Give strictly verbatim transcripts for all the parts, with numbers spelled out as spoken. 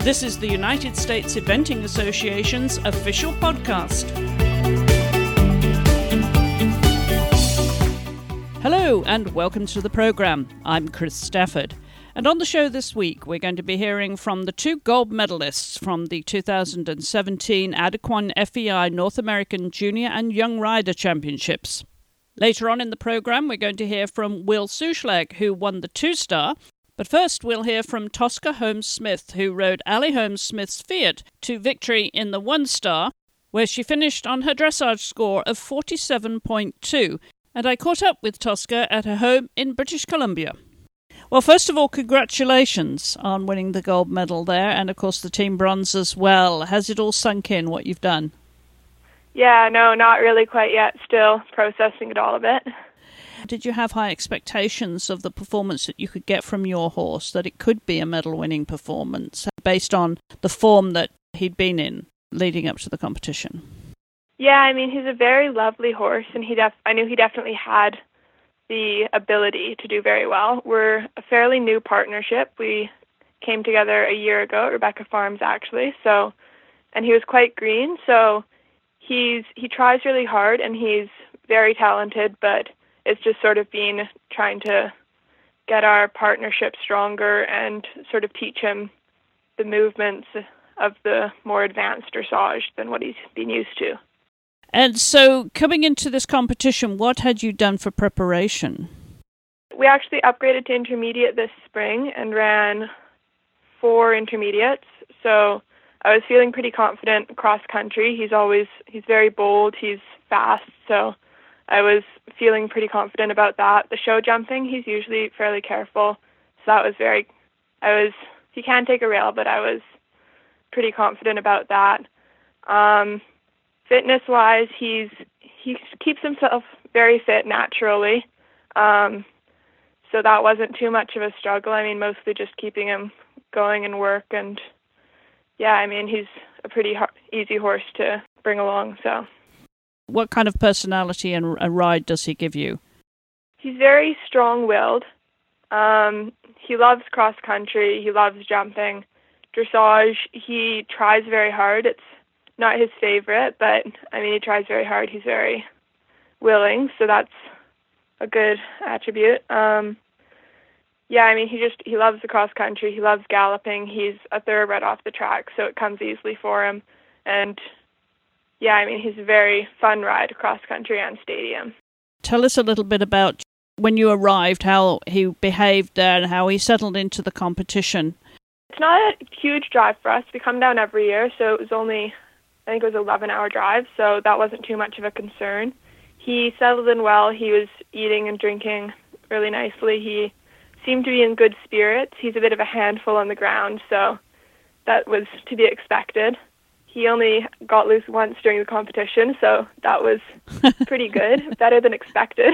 This is the United States Eventing Association's official podcast. Hello and welcome to the program. I'm Chris Stafford. And on the show this week, we're going to be hearing from the two gold medalists from the two thousand seventeen Adequan F E I North American Junior and Young Rider Championships. Later on in the program, we're going to hear from Will Sushlag, who won the two-star. But first, we'll hear from Tosca Holmes-Smith, who rode Ali Holmes-Smith's Fiat to victory in the one-star, where she finished on her dressage score of forty-seven point two. And I caught up with Tosca at her home in British Columbia. Well, first of all, congratulations on winning the gold medal there, and of course the team bronze as well. Has it all sunk in, what you've done? Yeah, no, not really quite yet. Still processing it all a bit. Did you have high expectations of the performance that you could get from your horse, that it could be a medal-winning performance, based on the form that he'd been in leading up to the competition? Yeah, I mean, he's a very lovely horse, and he def- I knew he definitely had the ability to do very well. We're a fairly new partnership. We came together a year ago at Rebecca Farms, actually. So, and he was quite green. So he's he tries really hard, and he's very talented. But it's just sort of been trying to get our partnership stronger and sort of teach him the movements of the more advanced dressage than what he's been used to. And so, coming into this competition, what had you done for preparation? We actually upgraded to intermediate this spring and ran four intermediates. So I was feeling pretty confident cross country. He's always, he's very bold, he's fast. So I was feeling pretty confident about that. The show jumping, he's usually fairly careful. So that was very, I was, he can take a rail, but I was pretty confident about that. Um, Fitness-wise, he's he keeps himself very fit naturally, um, so that wasn't too much of a struggle. I mean, mostly just keeping him going and work, and yeah, I mean, he's a pretty ho- easy horse to bring along. So, what kind of personality and a ride does he give you? He's very strong-willed. Um, he loves cross-country. He loves jumping. Dressage, he tries very hard. It's not his favorite, but I mean, he tries very hard. He's very willing, so that's a good attribute. Um, yeah, I mean, he just, he loves the cross country. He loves galloping. He's a thoroughbred off the track, so it comes easily for him. And yeah, I mean, he's a very fun ride across country and stadium. Tell us a little bit about when you arrived, how he behaved there and how he settled into the competition. It's not a huge drive for us. We come down every year, so it was only, I think it was an eleven-hour drive, so that wasn't too much of a concern. He settled in well. He was eating and drinking really nicely. He seemed to be in good spirits. He's a bit of a handful on the ground, so that was to be expected. He only got loose once during the competition, so that was pretty good, better than expected.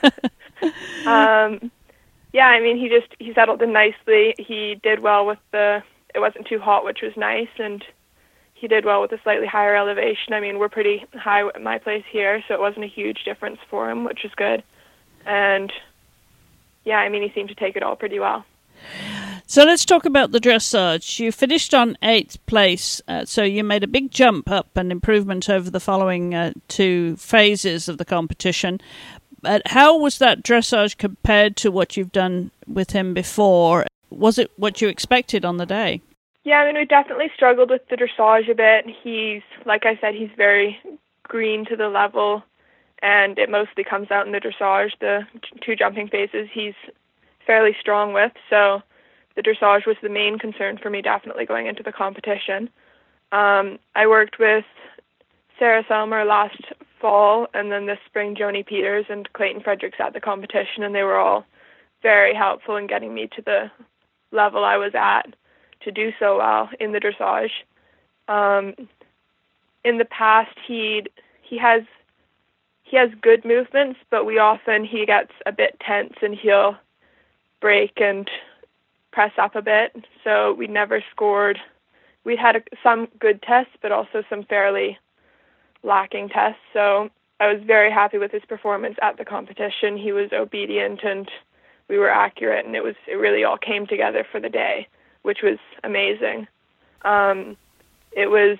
um, yeah, I mean, he just, he settled in nicely. He did well with the, it wasn't too hot, which was nice, and he did well with a slightly higher elevation. I mean, we're pretty high at my place here, so it wasn't a huge difference for him, which is good. And yeah, I mean, he seemed to take it all pretty well. So let's talk about the dressage. You finished on eighth place, uh, so you made a big jump up and improvement over the following uh, two phases of the competition. But how was that dressage compared to what you've done with him before? Was it what you expected on the day? Yeah, I mean, we definitely struggled with the dressage a bit. He's, like I said, he's very green to the level, and it mostly comes out in the dressage. The two jumping phases he's fairly strong with, so the dressage was the main concern for me, definitely going into the competition. Um, I worked with Sarah Selmer last fall, and then this spring Joni Peters and Clayton Fredericks at the competition, and they were all very helpful in getting me to the level I was at to do so well in the dressage. Um, in the past, he he has he has good movements, but we often he gets a bit tense and he'll break and press up a bit. So we never scored. We had a, some good tests, but also some fairly lacking tests. So I was very happy with his performance at the competition. He was obedient and we were accurate, and it was it really all came together for the day, which was amazing. Um, it was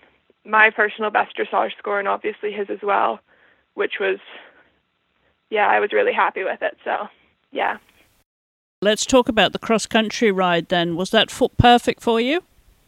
my personal best dressage score and obviously his as well, which was, yeah, I was really happy with it. So, yeah. Let's talk about the cross-country ride then. Was that f- perfect for you?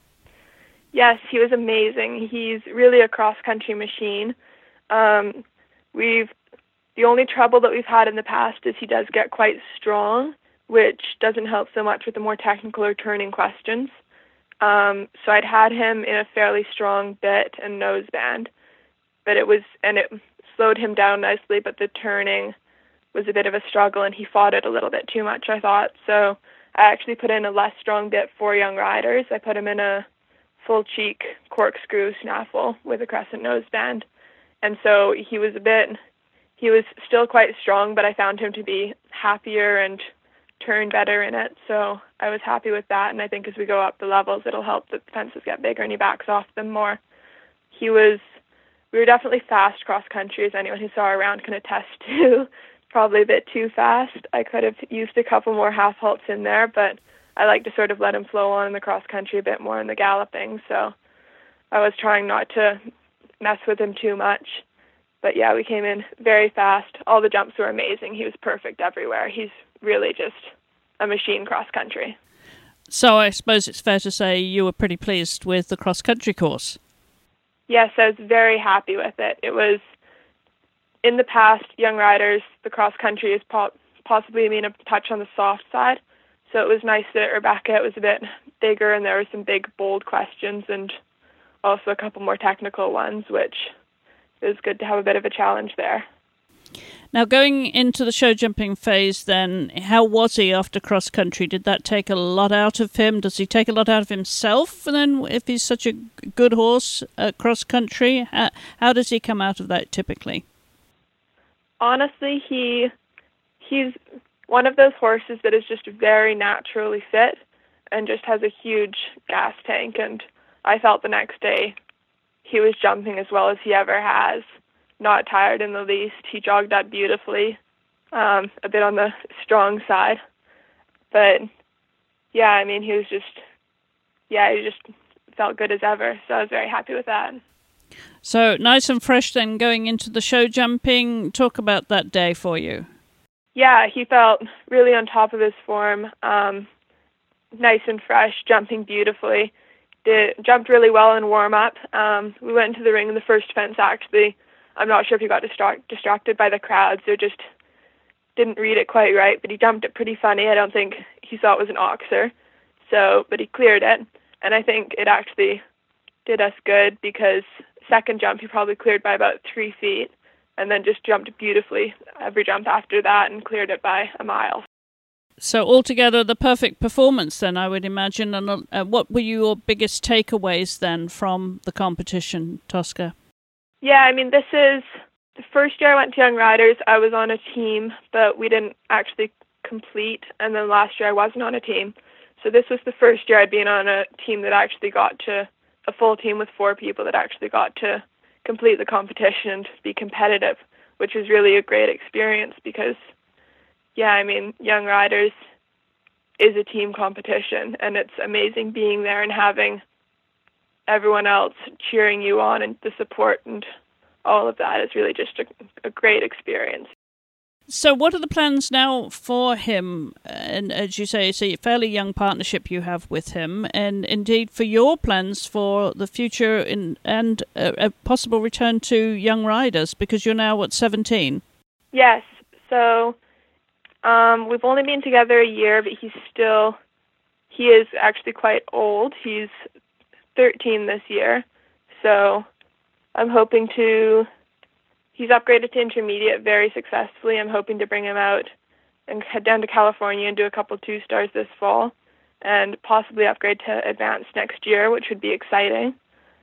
Yes, he was amazing. He's really a cross-country machine. Um, we've the only trouble that we've had in the past is he does get quite strong, which doesn't help so much with the more technical or turning questions. Um, so I'd had him in a fairly strong bit and noseband, but it was and it slowed him down nicely. But the turning was a bit of a struggle, and he fought it a little bit too much, I thought. So I actually put in a less strong bit for young riders. I put him in a full cheek corkscrew snaffle with a crescent noseband. And so he was a bit, he was still quite strong, but I found him to be happier and turn better in it. So I was happy with that. And I think as we go up the levels, it'll help the fences get bigger and he backs off them more. He was, we were definitely fast cross country, as anyone who saw our round can attest to. Probably a bit too fast. I could have used a couple more half halts in there, but I like to sort of let him flow on in the cross country a bit more in the galloping. So I was trying not to mess with him too much. But yeah, we came in very fast. All the jumps were amazing. He was perfect everywhere. He's really just a machine cross country. So I suppose it's fair to say you were pretty pleased with the cross country course. Yes, I was very happy with it. It was, in the past, young riders, the cross country is po- possibly been a touch on the soft side. So it was nice that Rebecca, it was a bit bigger and there were some big, bold questions and also a couple more technical ones, which it was good to have a bit of a challenge there. Now, going into the show jumping phase then, how was he after cross country? Did that take a lot out of him? Does he take a lot out of himself then if he's such a good horse at cross country? How, how does he come out of that typically? Honestly, he he's one of those horses that is just very naturally fit and just has a huge gas tank. And I felt the next day he was jumping as well as he ever has, not tired in the least. He jogged up beautifully, um, a bit on the strong side. But, yeah, I mean, he was just, yeah, he just felt good as ever. So I was very happy with that. So nice and fresh then going into the show jumping. Talk about that day for you. Yeah, he felt really on top of his form, um, nice and fresh, jumping beautifully. Did, jumped really well in warm-up. Um, we went into the ring in the first fence, actually. I'm not sure if he got distract, distracted by the crowd, so just didn't read it quite right, but he jumped it pretty funny. I don't think he thought it was an oxer, so, but he cleared it, and I think it actually did us good because second jump he probably cleared by about three feet and then just jumped beautifully every jump after that and cleared it by a mile. So altogether the perfect performance then, I would imagine. And uh, what were your biggest takeaways then from the competition, Tosca? Yeah, I mean, this is the first year I went to Young Riders. I was on a team, but we didn't actually complete. And then last year I wasn't on a team. So this was the first year I'd been on a team that actually got to a full team with four people that actually got to complete the competition and be competitive, which was really a great experience because, yeah, I mean, Young Riders is a team competition, and it's amazing being there and having everyone else cheering you on, and the support and all of that is really just a, a great experience. So what are the plans now for him? And as you say, it's a fairly young partnership you have with him, and indeed for your plans for the future in, and a, a possible return to Young Riders, because you're now, what, seventeen? Yes. So um, we've only been together a year, but he's still, he is actually quite old. He's thirteen this year. So I'm hoping to... He's upgraded to intermediate very successfully. I'm hoping to bring him out and head down to California and do a couple two stars this fall and possibly upgrade to advanced next year, which would be exciting.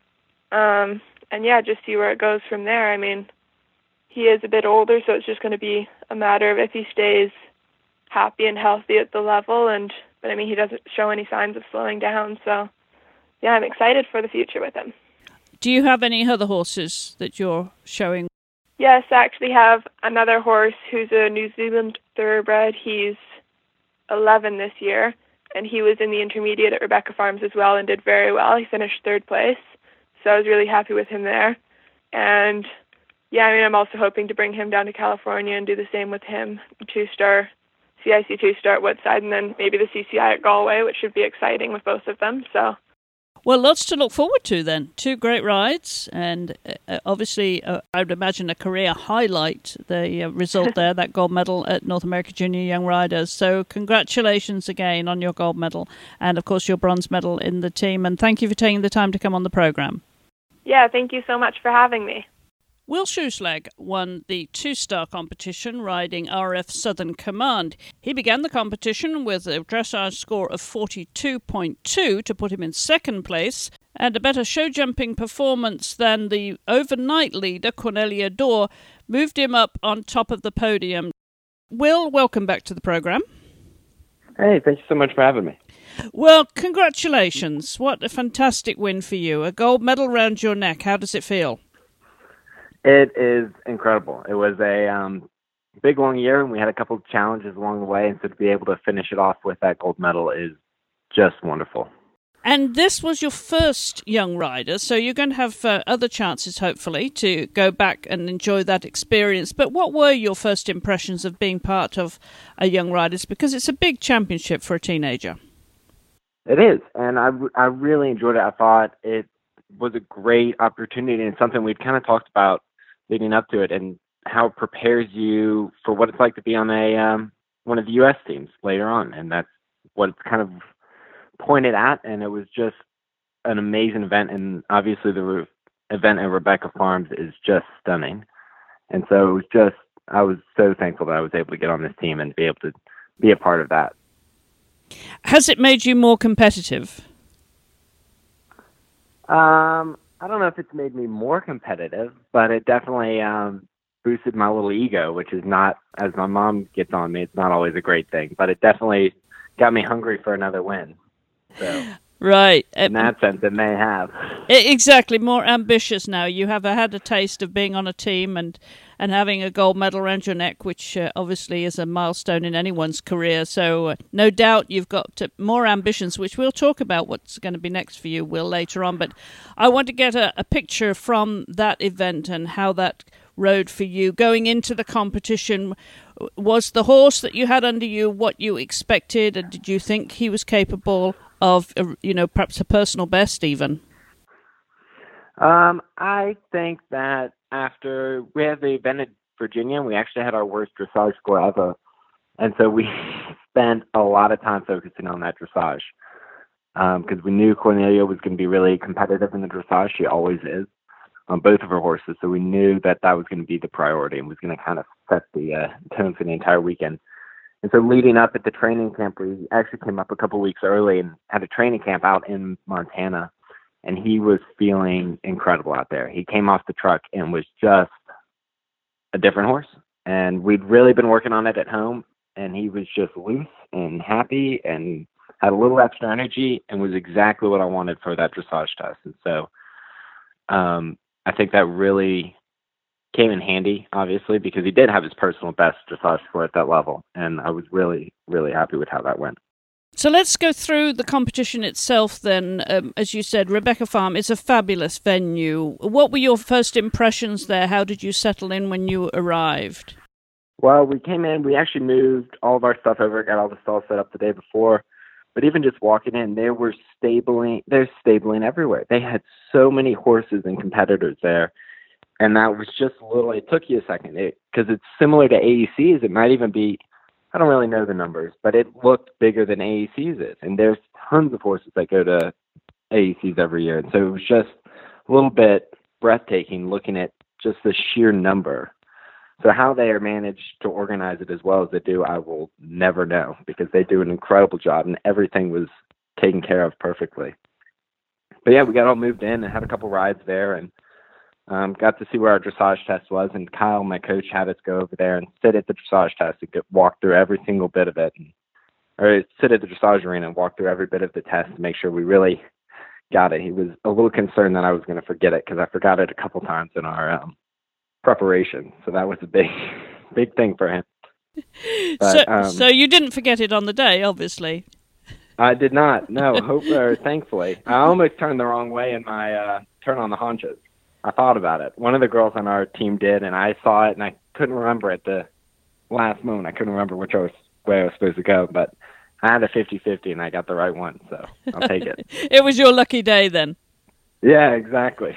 Um, and yeah, just see where it goes from there. I mean, he is a bit older, so it's just going to be a matter of if he stays happy and healthy at the level. And but I mean, he doesn't show any signs of slowing down. So yeah, I'm excited for the future with him. Do you have any other horses that you're showing? Yes, I actually have another horse who's a New Zealand thoroughbred. He's eleven this year, and he was in the intermediate at Rebecca Farms as well and did very well. He finished third place, so I was really happy with him there. And yeah, I mean, I'm also hoping to bring him down to California and do the same with him, two-star, C I C two-star at Woodside, and then maybe the C C I at Galway, which should be exciting with both of them. So. Well, lots to look forward to then. Two great rides, and uh, obviously, uh, I would imagine a career highlight, the uh, result there, that gold medal at North America Junior Young Riders. So congratulations again on your gold medal, and of course your bronze medal in the team. And thank you for taking the time to come on the program. Yeah, thank you so much for having me. Will Schuschlag won the two-star competition riding R F Southern Command. He began the competition with a dressage score of forty-two point two to put him in second place, and a better show jumping performance than the overnight leader, Cornelia Dorr, moved him up on top of the podium. Will, welcome back to the program. Hey, thank you so much for having me. Well, congratulations. What a fantastic win for you. A gold medal round your neck. How does it feel? It is incredible. It was a um, big, long year, and we had a couple of challenges along the way, and so to be able to finish it off with that gold medal is just wonderful. And this was your first young rider, so you're going to have uh, other chances, hopefully, to go back and enjoy that experience. But what were your first impressions of being part of a Young Riders? Because it's a big championship for a teenager. It is, and I, I really enjoyed it. I thought it was a great opportunity and something we'd kind of talked about leading up to it, and how it prepares you for what it's like to be on a um, one of the U S teams later on. And that's what it's kind of pointed at, and it was just an amazing event. And obviously the re- event at Rebecca Farms is just stunning. And so it was just, I was so thankful that I was able to get on this team and be able to be a part of that. Has it made you more competitive? Um, I don't know if it's made me more competitive, but it definitely um, boosted my little ego, which is not, as my mom gets on me, it's not always a great thing, but it definitely got me hungry for another win. So, right. In that sense, it may have. Exactly. More ambitious now. You have had a taste of being on a team and, and having a gold medal around your neck, which uh, obviously is a milestone in anyone's career. So uh, no doubt you've got uh, more ambitions, which we'll talk about what's going to be next for you, Will, later on. But I want to get a, a picture from that event and how that rode for you. Going into the competition, was the horse that you had under you what you expected, and did you think he was capable of, uh, you know, perhaps a personal best even? Um, I think that after we had the event at Virginia, we actually had our worst dressage score ever. And so we spent a lot of time focusing on that dressage because um, we knew Cornelia was going to be really competitive in the dressage. She always is on both of her horses. So we knew that that was going to be the priority and was going to kind of set the uh, tone for the entire weekend. And so leading up at the training camp, we actually came up a couple weeks early and had a training camp out in Montana. And he was feeling incredible out there. He came off the truck and was just a different horse. And we'd really been working on it at home. And he was just loose and happy and had a little extra energy and was exactly what I wanted for that dressage test. And so um, I think that really came in handy, obviously, because he did have his personal best dressage score at that level. And I was really, really happy with how that went. So let's go through the competition itself then. Um, as you said, Rebecca Farm is a fabulous venue. What were your first impressions there? How did you settle in when you arrived? Well, we came in, we actually moved all of our stuff over, got all the stalls set up the day before. But even just walking in, there were stabling, there's stabling everywhere. They had so many horses and competitors there. And that was just a little, it took you a second, because it, it's similar to A E C's. It might even be, I don't really know the numbers, but it looked bigger than A E C's is. And there's tons of horses that go to A E C's every year. And so it was just a little bit breathtaking looking at just the sheer number. So how they are managed to organize it as well as they do, I will never know, because they do an incredible job and everything was taken care of perfectly. But yeah, we got all moved in and had a couple rides there and Um, got to see where our dressage test was, and Kyle, my coach, had us go over there and sit at the dressage test and get, walk through every single bit of it, and, or sit at the dressage arena and walk through every bit of the test to make sure we really got it. He was a little concerned that I was going to forget it because I forgot it a couple times in our um, preparation, so that was a big, big thing for him. But, so, um, so you didn't forget it on the day, obviously. I did not. No, hope or thankfully. I almost turned the wrong way in my uh, turn on the haunches. I thought about it. One of the girls on our team did, and I saw it, and I couldn't remember at the last moment. I couldn't remember which I was, way I was supposed to go, but I had a fifty-fifty, and I got the right one, so I'll take it. It was your lucky day then. Yeah, exactly.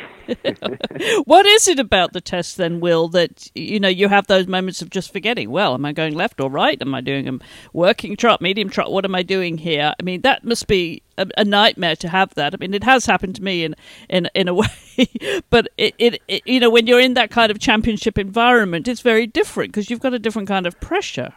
What is it about the test then, Will, that, you know, you have those moments of just forgetting, well, am I going left or right? Am I doing a working trot, medium trot? What am I doing here? I mean, that must be a, a nightmare to have that. I mean, it has happened to me in, in, in a way, but it, it, it, you know, when you're in that kind of championship environment, it's very different because you've got a different kind of pressure.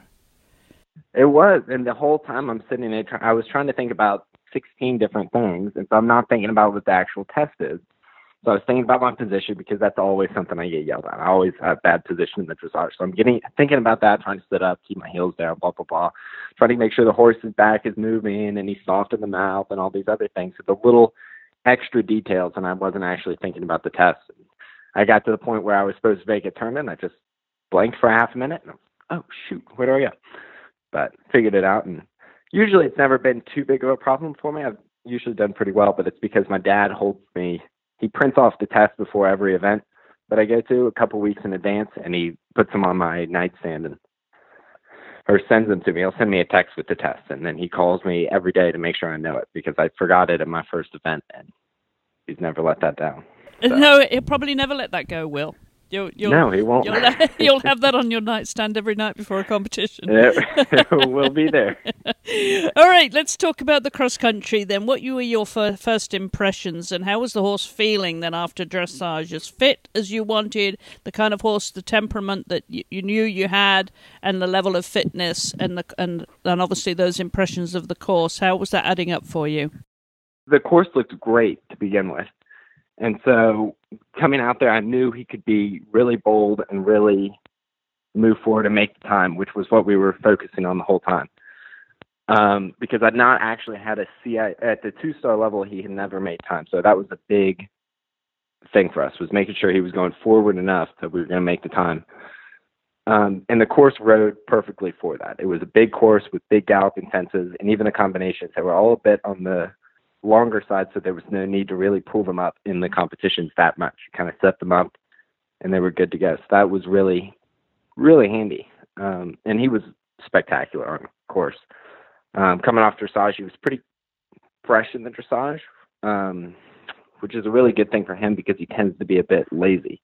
It was, and the whole time I'm sitting there, I was trying to think about sixteen different things, and so I'm not thinking about what the actual test is. So I was thinking about my position because that's always something I get yelled at. I always have bad position in the dressage. So I'm getting thinking about that, trying to sit up, keep my heels down, blah, blah, blah. Trying to make sure the horse's back is moving and he's soft in the mouth and all these other things. So the little extra details, and I wasn't actually thinking about the test. I got to the point where I was supposed to make a turn, and I just blanked for a half a minute. And I'm, oh, shoot, where do I go? But figured it out, and usually it's never been too big of a problem for me. I've usually done pretty well, but it's because my dad holds me. He prints off the test before every event that I go to a couple weeks in advance, and he puts them on my nightstand and or sends them to me. He'll send me a text with the test, and then he calls me every day to make sure I know it because I forgot it at my first event, and he's never let that down. So. No, he'll probably never let that go, Will. You'll, you'll, no, he won't. You'll, you'll have that on your nightstand every night before a competition. It will be there. All right, let's talk about the cross country then. What were your fir- first impressions, and how was the horse feeling then after dressage? As fit as you wanted, the kind of horse, the temperament that you, you knew you had, and the level of fitness, and the and and obviously those impressions of the course. How was that adding up for you? The course looked great to begin with. And so coming out there, I knew he could be really bold and really move forward and make the time, which was what we were focusing on the whole time. Um, because I'd not actually had a C I at the two-star level. He had never made time. So that was a big thing for us, was making sure he was going forward enough that we were going to make the time. Um, and the course rode perfectly for that. It was a big course with big galloping fences, and even the combinations that were all a bit on the longer side, so there was no need to really pull them up in the competitions that much. Kind of set them up, and they were good to go. So that was really, really handy. Um, and he was spectacular on course. Um, coming off dressage, he was pretty fresh in the dressage, um, which is a really good thing for him because he tends to be a bit lazy.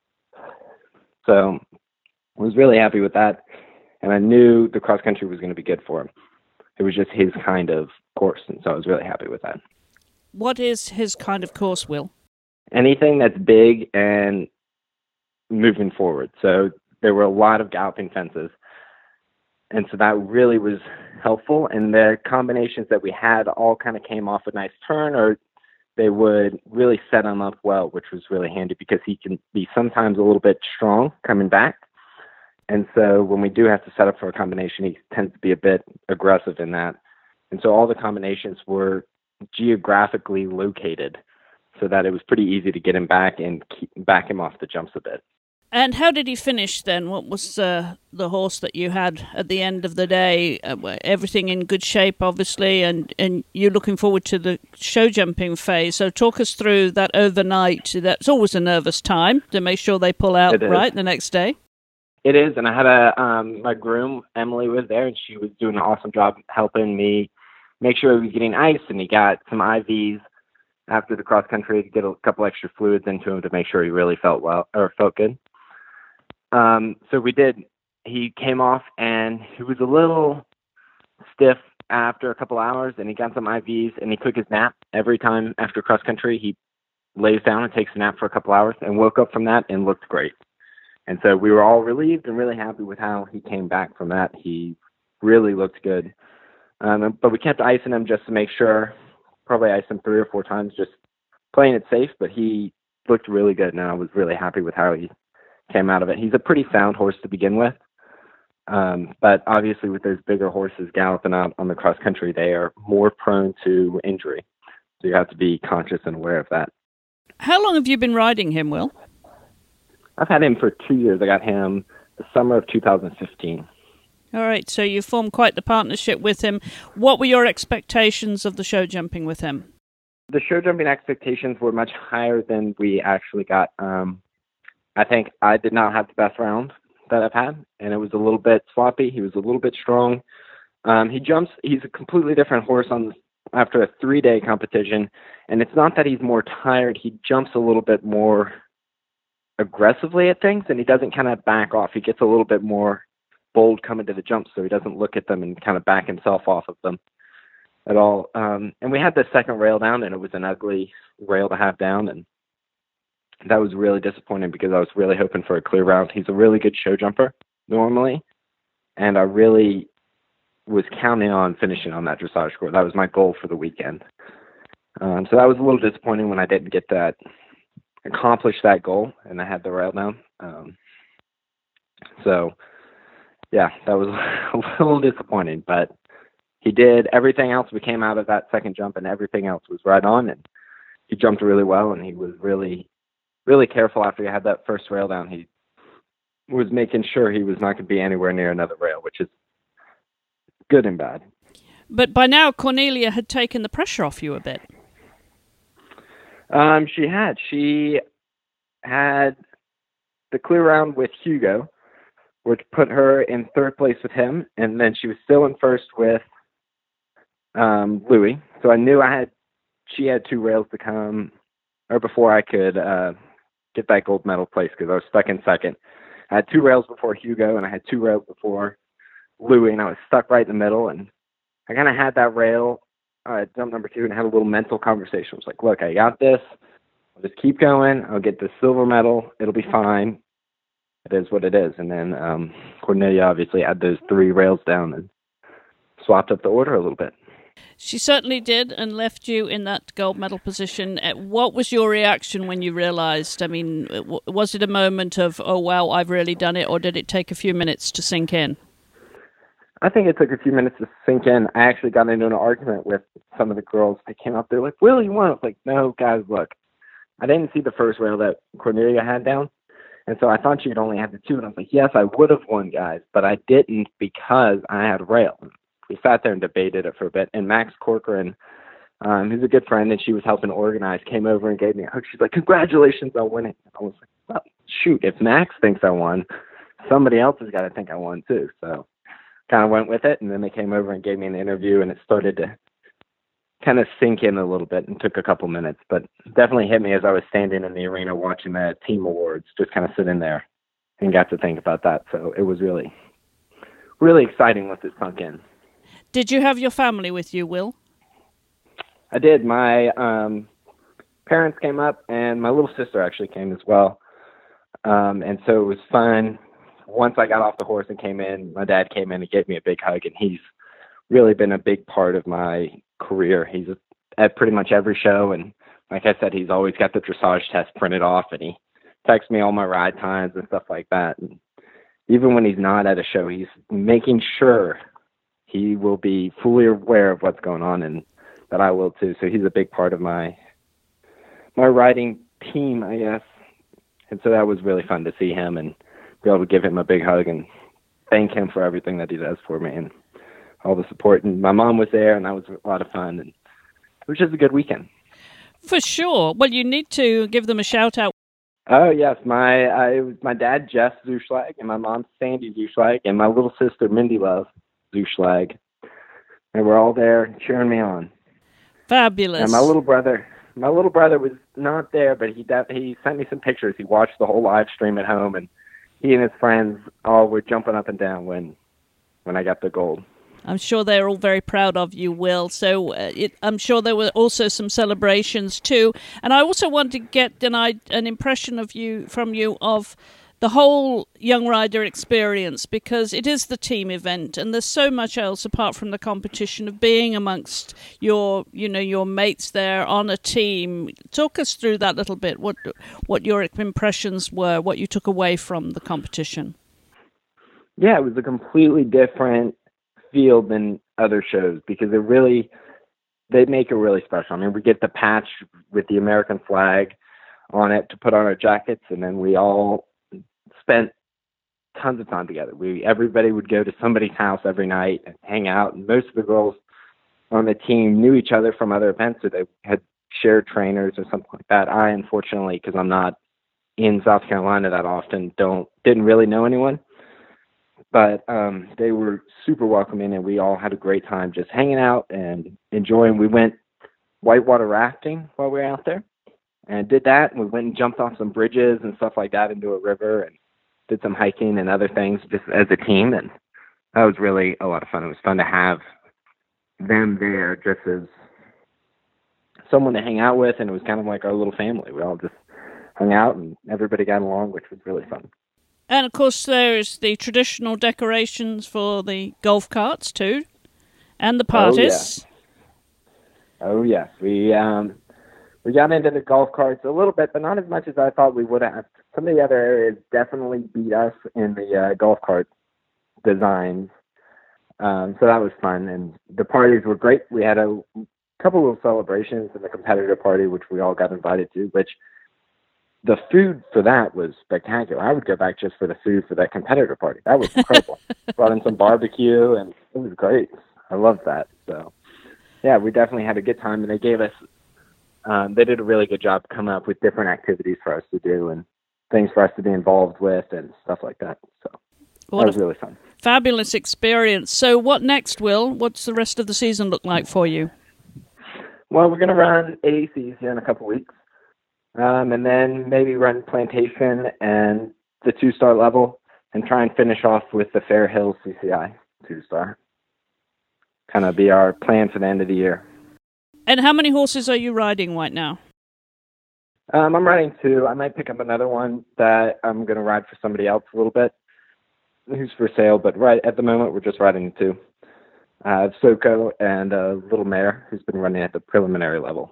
So I was really happy with that, and I knew the cross country was going to be good for him. It was just his kind of course, and so I was really happy with that. What is his kind of course, Will? Anything that's big and moving forward. So there were a lot of galloping fences, and so that really was helpful. And the combinations that we had all kind of came off a nice turn, or they would really set him up well, which was really handy because he can be sometimes a little bit strong coming back. And so when we do have to set up for a combination, he tends to be a bit aggressive in that. And so all the combinations were geographically located so that it was pretty easy to get him back and keep, back him off the jumps a bit. And how did he finish then? What was uh, the horse that you had at the end of the day? Uh, everything in good shape, obviously, and, and you're looking forward to the show jumping phase. So talk us through that overnight. That's always a nervous time to make sure they pull out right the next day. It is, and I had a um, my groom, Emily, was there, and she was doing an awesome job helping me make sure he was getting ice, and he got some I Vs after the cross country to get a couple extra fluids into him to make sure he really felt well or felt good. Um, so we did. He came off, and he was a little stiff after a couple hours, and he got some I Vs, and he took his nap every time after cross country. He lays down and takes a nap for a couple hours, and woke up from that and looked great. And so we were all relieved and really happy with how he came back from that. He really looked good. Um, but we kept icing him just to make sure, probably iced him three or four times, just playing it safe. But he looked really good, and I was really happy with how he came out of it. He's a pretty sound horse to begin with. Um, but obviously with those bigger horses galloping out on the cross country, they are more prone to injury. So you have to be conscious and aware of that. How long have you been riding him, Will? I've had him for two years. I got him the summer of two thousand fifteen. All right, so you formed quite the partnership with him. What were your expectations of the show jumping with him? The show jumping expectations were much higher than we actually got. Um, I think I did not have the best round that I've had, and it was a little bit sloppy. He was a little bit strong. Um, he jumps. He's a completely different horse on after a three-day competition, and it's not that he's more tired. He jumps a little bit more aggressively at things, and he doesn't kind of back off. He gets a little bit more bold coming to the jumps, so he doesn't look at them and kind of back himself off of them at all. Um, and we had the second rail down, and it was an ugly rail to have down, and that was really disappointing because I was really hoping for a clear round. He's a really good show jumper normally, and I really was counting on finishing on that dressage score. That was my goal for the weekend. Um, so that was a little disappointing when I didn't get that, accomplish that goal, and I had the rail down. Um, so yeah, that was a little disappointing, but he did everything else. We came out of that second jump, and everything else was right on, and he jumped really well, and he was really, really careful after he had that first rail down. He was making sure he was not going to be anywhere near another rail, which is good and bad. But by now, Cornelia had taken the pressure off you a bit. Um, she had. She had the clear round with Hugo, which put her in third place with him, and then she was still in first with um, Louis. So I knew I had, she had two rails to come, or before I could uh, get that gold medal place, because I was stuck in second. I had two rails before Hugo, and I had two rails before Louis, and I was stuck right in the middle, and I kind of had that rail uh, jump number two and had a little mental conversation. I was like, look, I got this. I'll just keep going. I'll get the silver medal. It'll be fine. It is what it is. And then um, Cornelia obviously had those three rails down and swapped up the order a little bit. She certainly did, and left you in that gold medal position. What was your reaction when you realized? I mean, was it a moment of, oh, wow, I've really done it, or did it take a few minutes to sink in? I think it took a few minutes to sink in. I actually got into an argument with some of the girls. They came up, they're like, Will, you won? I was like, no, guys, look, I didn't see the first rail that Cornelia had down. And so I thought she'd only had the two. And I was like, yes, I would have won, guys, but I didn't because I had a rail. We sat there and debated it for a bit. And Max Corcoran, um, who's a good friend, and she was helping organize, came over and gave me a hug. She's like, congratulations on winning. I was like, well, shoot, if Max thinks I won, somebody else has got to think I won too. So kind of went with it. And then they came over and gave me an interview, and it started to kind of sink in a little bit and took a couple minutes, but definitely hit me as I was standing in the arena watching the team awards, just kind of sitting there and got to think about that. So it was really, really exciting once it sunk in. Did you have your family with you, Will? I did. My um, parents came up, and my little sister actually came as well. Um, and so it was fun. Once I got off the horse and came in, my dad came in and gave me a big hug, and he's really been a big part of my career. He's at pretty much every show, and like I said, he's always got the dressage test printed off, and he texts me all my ride times and stuff like that. And even when he's not at a show, he's making sure he will be fully aware of what's going on, and that I will too. So he's a big part of my my riding team, I guess. And so that was really fun to see him and be able to give him a big hug and thank him for everything that he does for me and all the support. And my mom was there, and that was a lot of fun, and it was just a good weekend. For sure. Well, you need to give them a shout out. Oh yes, my uh, it was my dad Jeff Zuschlag and my mom Sandy Zuschlag and my little sister Mindy Love Zuschlag, and we're all there cheering me on. Fabulous. And my little brother, my little brother was not there, but he he sent me some pictures. He watched the whole live stream at home, and he and his friends all were jumping up and down when when I got the gold. I'm sure they're all very proud of you, Will. So uh, it, I'm sure there were also some celebrations too. And I also want to get an, an impression of you from you of the whole Young Rider experience, because it is the team event, and there's so much else apart from the competition of being amongst your, you know, your mates there on a team. Talk us through that little bit. What what your impressions were, what you took away from the competition. Yeah, it was a completely different field than other shows because it really, they make it really special. I mean, we get the patch with the American flag on it to put on our jackets, and then we all spent tons of time together. We everybody would go to somebody's house every night and hang out, and most of the girls on the team knew each other from other events, or they had shared trainers or something like that. I, unfortunately, because I'm not in South Carolina that often, don't didn't really know anyone. But um, they were super welcoming, and we all had a great time just hanging out and enjoying. We went whitewater rafting while we were out there and did that. And we went and jumped off some bridges and stuff like that into a river and did some hiking and other things just as a team. And that was really a lot of fun. It was fun to have them there just as someone to hang out with, and it was kind of like our little family. We all just hung out and everybody got along, which was really fun. And, of course, there's the traditional decorations for the golf carts, too, and the parties. Oh, yes. Oh, yes. We, um, we got into the golf carts a little bit, but not as much as I thought we would have. Some of the other areas definitely beat us in the uh, golf cart designs. Um, so that was fun, and the parties were great. We had a couple of celebrations in the competitor party, which we all got invited to, which the food for that was spectacular. I would go back just for the food for that competitor party. That was incredible. Brought in some barbecue, and it was great. I loved that. So, yeah, we definitely had a good time, and they gave us, um, they did a really good job coming up with different activities for us to do and things for us to be involved with and stuff like that. So what that was really fun. Fabulous experience. So what next, Will? What's the rest of the season look like for you? Well, we're going to run A A Cs here in a couple weeks. Um, and then maybe run Plantation and the two-star level and try and finish off with the Fair Hills C C I two-star. Kind of be our plan for the end of the year. And how many horses are you riding right now? Um, I'm riding two. I might pick up another one that I'm going to ride for somebody else a little bit who's for sale, but right at the moment we're just riding two. Uh, Soko and a little mare who's been running at the preliminary level.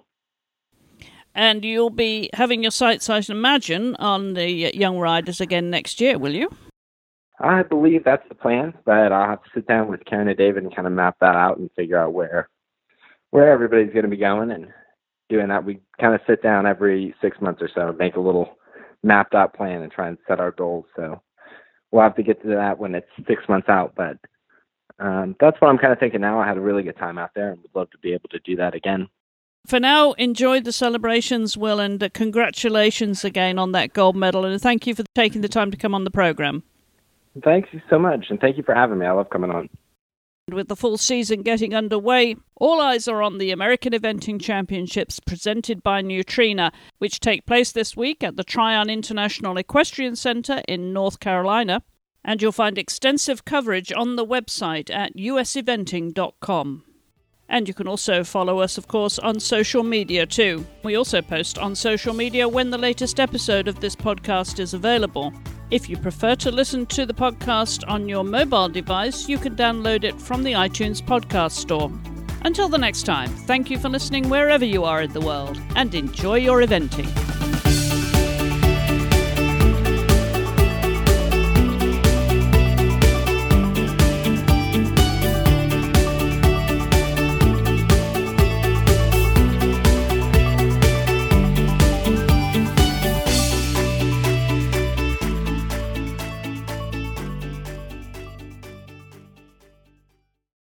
And you'll be having your sights, I imagine, on the young riders again next year, will you? I believe that's the plan, but I'll have to sit down with Karen and David and kind of map that out and figure out where where everybody's going to be going. And doing that, we kind of sit down every six months or so and make a little mapped out plan and try and set our goals. So we'll have to get to that when it's six months out. But um, that's what I'm kind of thinking now. I had a really good time out there and would love to be able to do that again. For now, enjoy the celebrations, Will, and uh, congratulations again on that gold medal. And thank you for taking the time to come on the program. Thank you so much, and thank you for having me. I love coming on. With the full season getting underway, all eyes are on the American Eventing Championships presented by Nutrena, which take place this week at the Tryon International Equestrian Center in North Carolina. And you'll find extensive coverage on the website at u s eventing dot com. And you can also follow us, of course, on social media too. We also post on social media when the latest episode of this podcast is available. If you prefer to listen to the podcast on your mobile device, you can download it from the iTunes podcast store. Until the next time, thank you for listening wherever you are in the world, and enjoy your eventing.